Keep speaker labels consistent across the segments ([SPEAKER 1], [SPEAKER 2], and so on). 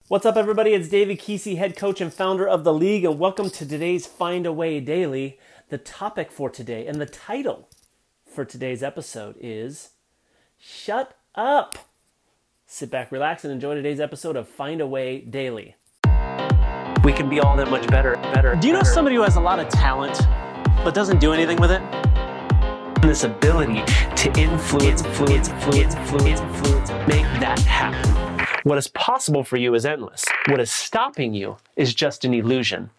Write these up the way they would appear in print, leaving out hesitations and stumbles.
[SPEAKER 1] What's up, everybody? It's David Kesey, head coach and founder of The League, and welcome to today's Find a Way Daily. The topic for today and the title for today's episode is Shut Up. Sit back, relax, and enjoy today's episode of Find a Way Daily. We can be all that much better.
[SPEAKER 2] Do you know somebody who has a lot of talent but doesn't do anything with it?
[SPEAKER 1] This ability to influence, make that happen. What is possible for you is endless. What is stopping you is just an illusion.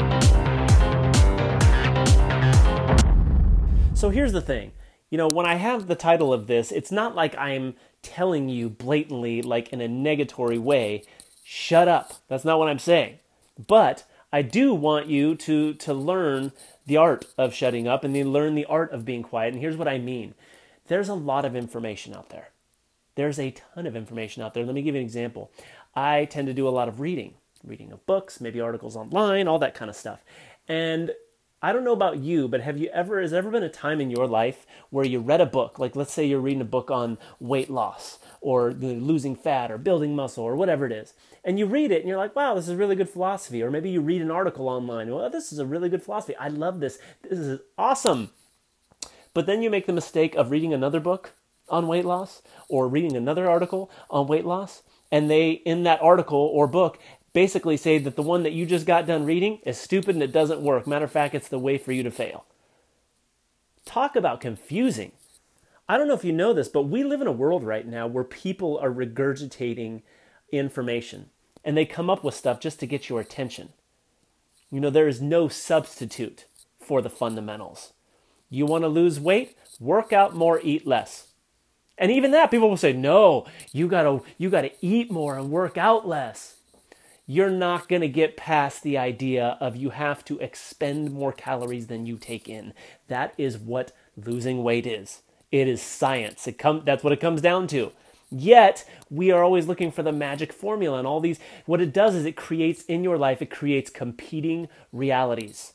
[SPEAKER 1] So here's the thing. When I have the title of this, it's not like I'm telling you blatantly, like in a negatory way, shut up. That's not what I'm saying. But I do want you to learn the art of shutting up and then learn the art of being quiet. And here's what I mean. There's a lot of information out there. There's a ton of information out there. Let me give you an example. I tend to do a lot of reading of books, maybe articles online, all that kind of stuff. And I don't know about you, but has there ever been a time in your life where you read a book, like let's say you're reading a book on weight loss or losing fat or building muscle or whatever it is, and you read it and you're like, wow, this is really good philosophy. Or maybe you read an article online, well, this is a really good philosophy. I love this. This is awesome. But then you make the mistake of reading another book on weight loss or reading another article on weight loss, and they, in that article or book, basically say that the one that you just got done reading is stupid and it doesn't work. Matter of fact, it's the way for you to fail. Talk about confusing. I don't know if you know this, but we live in a world right now where people are regurgitating information and they come up with stuff just to get your attention. There is no substitute for the fundamentals. You want to lose weight? Work out more, eat less. And even that, people will say, no, you gotta eat more and work out less. You're not going to get past the idea of you have to expend more calories than you take in. That is what losing weight is. It is science. That's what it comes down to. Yet, we are always looking for the magic formula and all these. What it does is it creates competing realities.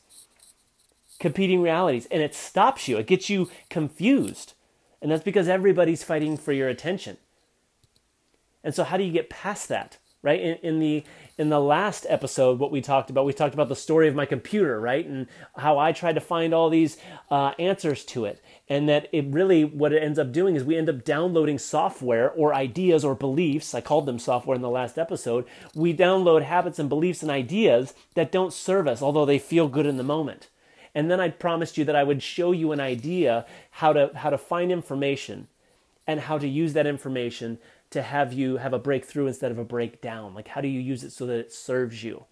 [SPEAKER 1] And it stops you. It gets you confused. And that's because everybody's fighting for your attention. And so how do you get past that? Right? In the last episode, what we talked about the story of my computer, right? And how I tried to find all these answers to it. And that what it ends up doing is we end up downloading software or ideas or beliefs. I called them software in the last episode. We download habits and beliefs and ideas that don't serve us, although they feel good in the moment. And then I promised you that I would show you an idea how to find information and how to use that information to have you have a breakthrough instead of a breakdown. Like, how do you use it so that it serves you?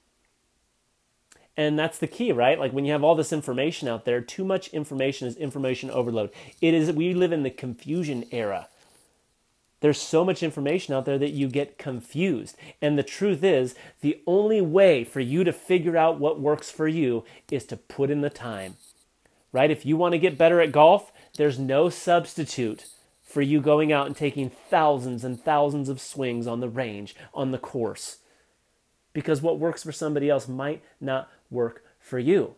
[SPEAKER 1] And that's the key, right? Like, when you have all this information out there, too much information is information overload. We live in the confusion era. There's so much information out there that you get confused. And the truth is, the only way for you to figure out what works for you is to put in the time, right? If you want to get better at golf, there's no substitute for you going out and taking thousands and thousands of swings on the range, on the course. Because what works for somebody else might not work for you.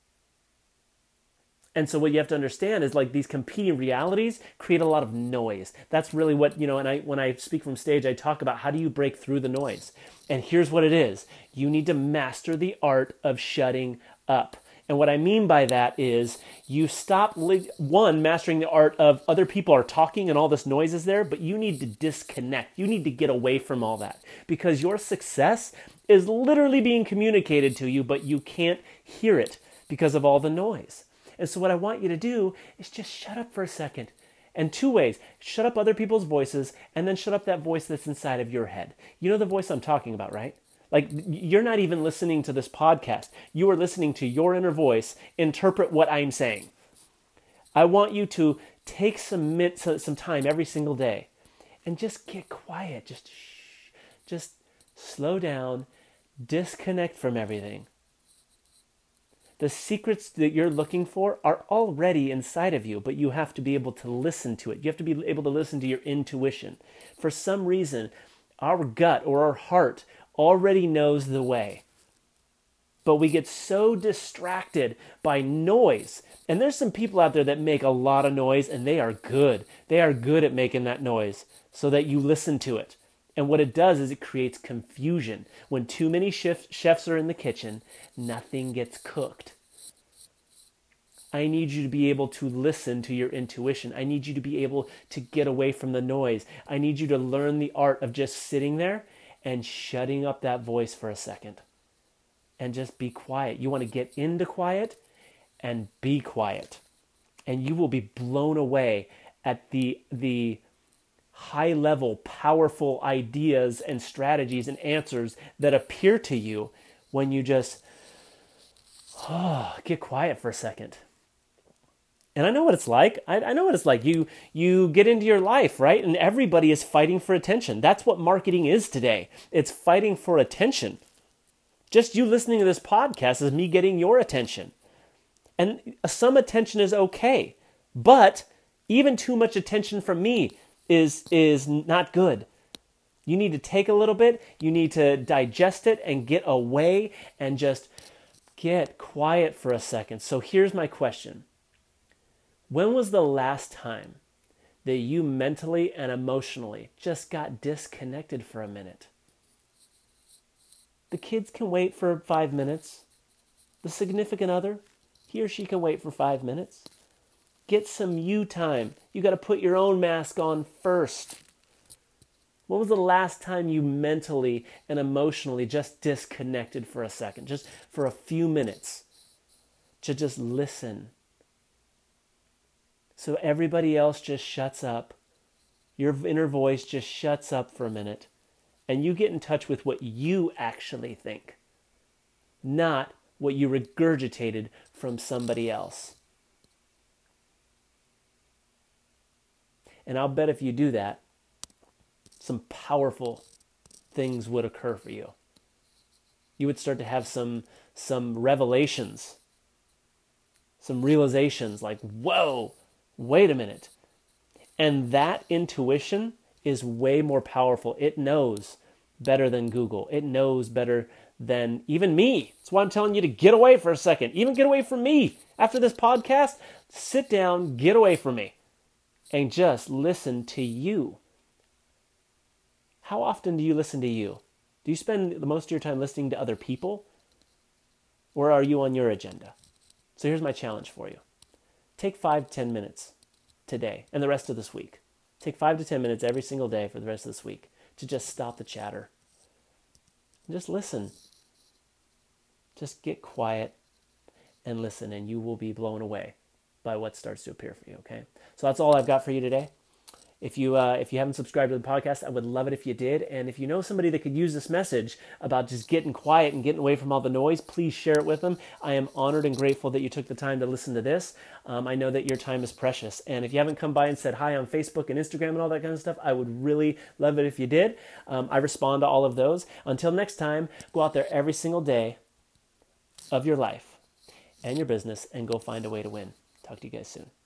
[SPEAKER 1] And so what you have to understand is, like, these competing realities create a lot of noise. That's really what, and when I speak from stage, I talk about how do you break through the noise. And here's what it is. You need to master the art of shutting up. And what I mean by that is you stop, mastering the art of other people are talking and all this noise is there, but you need to disconnect. You need to get away from all that because your success is literally being communicated to you, but you can't hear it because of all the noise. And so what I want you to do is just shut up for a second. And two ways. Shut up other people's voices and then shut up that voice that's inside of your head. You know the voice I'm talking about, right? Like, you're not even listening to this podcast. You are listening to your inner voice interpret what I'm saying. I want you to take some time every single day and just get quiet. Just slow down, disconnect from everything. The secrets that you're looking for are already inside of you, but you have to be able to listen to it. You have to be able to listen to your intuition. For some reason, our gut or our heart already knows the way. But we get so distracted by noise. And there's some people out there that make a lot of noise, and they are good. They are good at making that noise so that you listen to it. And what it does is it creates confusion. When too many chefs are in the kitchen, nothing gets cooked. I need you to be able to listen to your intuition. I need you to be able to get away from the noise. I need you to learn the art of just sitting there and shutting up that voice for a second and just be quiet. You want to get into quiet and be quiet. And you will be blown away at the high level, powerful ideas and strategies and answers that appear to you when you just get quiet for a second. And I know what it's like. I know what it's like. You get into your life, right? And everybody is fighting for attention. That's what marketing is today. It's fighting for attention. Just you listening to this podcast is me getting your attention. And some attention is okay. But even too much attention from me is not good. You need to take a little bit. You need to digest it and get away and just get quiet for a second. So here's my question. When was the last time that you mentally and emotionally just got disconnected for a minute? The kids can wait for 5 minutes. The significant other, he or she can wait for 5 minutes. Get some you time. You got to put your own mask on first. When was the last time you mentally and emotionally just disconnected for a second, just for a few minutes, to just listen? So everybody else just shuts up. Your inner voice just shuts up for a minute. And you get in touch with what you actually think, not what you regurgitated from somebody else. And I'll bet if you do that, some powerful things would occur for you. You would start to have some revelations, some realizations like, whoa, wait a minute. And that intuition is way more powerful. It knows better than Google. It knows better than even me. That's why I'm telling you to get away for a second. Even get away from me. After this podcast, sit down, get away from me, and just listen to you. How often do you listen to you? Do you spend the most of your time listening to other people? Or are you on your agenda? So here's my challenge for you. Take 5 to 10 minutes today and the rest of this week. Take 5 to 10 minutes every single day for the rest of this week to just stop the chatter. Just listen. Just get quiet and listen, and you will be blown away by what starts to appear for you, okay? So that's all I've got for you today. If you haven't subscribed to the podcast, I would love it if you did. And if you know somebody that could use this message about just getting quiet and getting away from all the noise, please share it with them. I am honored and grateful that you took the time to listen to this. I know that your time is precious. And if you haven't come by and said hi on Facebook and Instagram and all that kind of stuff, I would really love it if you did. I respond to all of those. Until next time, go out there every single day of your life and your business and go find a way to win. Talk to you guys soon.